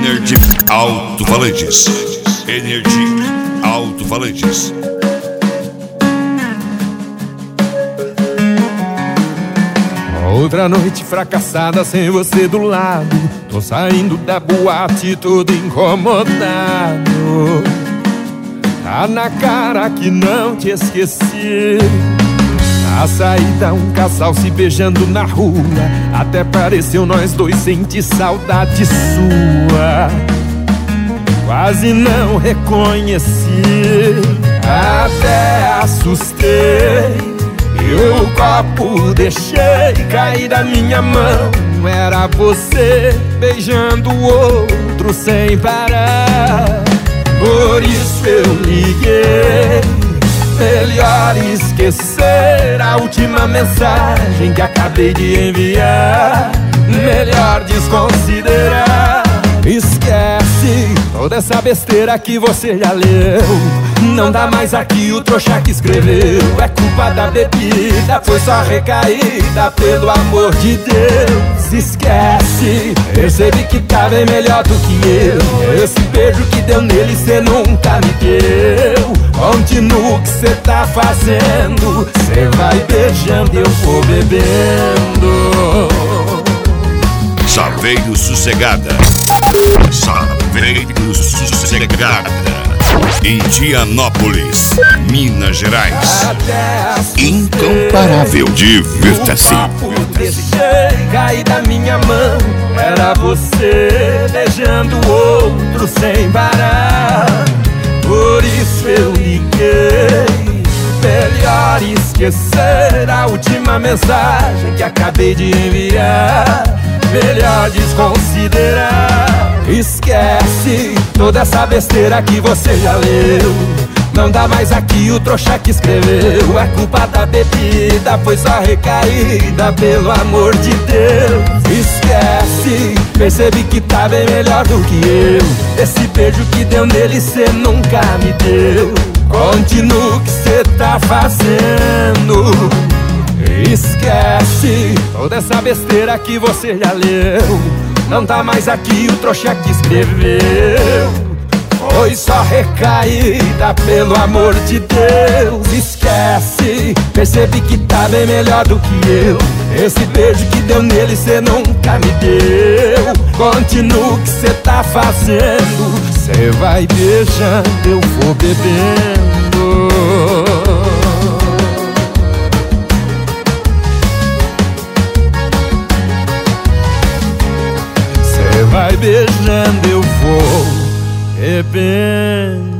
Energy Alto-Falantes. Energy Alto-Falantes. Outra noite fracassada sem você do lado. Tô saindo da boate todo incomodado. Tá na cara que não te esqueci. Na saída um casal se beijando na rua. Até pareceu nós dois sentir saudade sua. Quase não reconheci, até assustei. Eu o copo deixei cair da minha mão. Era você beijando o outro sem parar. Por isso eu liguei. Melhor esquecer a última mensagem que acabei de enviar. Melhor desconsiderar. Esquece toda essa besteira que você já leu. Não dá mais aqui o trouxa que escreveu. É culpa da bebida, foi só recaída, pelo amor de Deus. Esquece, percebi que tá bem melhor do que eu. Esse beijo que deu nele cê nunca me deu. Continua o que cê tá fazendo. Cê vai beijando e eu vou bebendo. Saveiro Sossegada. Saveiro Sossegada. Indianópolis, Minas Gerais. Incomparável. Divirta-se. Deixei cair da minha mão. Era você beijando o outro sem parar. Por isso eu liguei. Melhor esquecer a última mensagem que acabei de enviar. Melhor desconsiderar. Esquece toda essa besteira que você já leu. Não dá mais aqui o trouxa que escreveu. É culpa da bebida, foi só recaída, pelo amor de Deus. Esquece, percebi que tá bem melhor do que eu. Esse beijo que deu nele cê nunca me deu. Continua o que cê tá fazendo. Esquece toda essa besteira que você já leu. Não tá mais aqui o trouxa que escreveu. Foi só recaída, pelo amor de Deus. Esquece, percebi que tá bem melhor do que eu. Esse beijo que deu nele cê nunca me deu. Continua o que cê tá fazendo. Cê vai beijando, eu vou bebendo. Vai beijando, eu vou bebendo.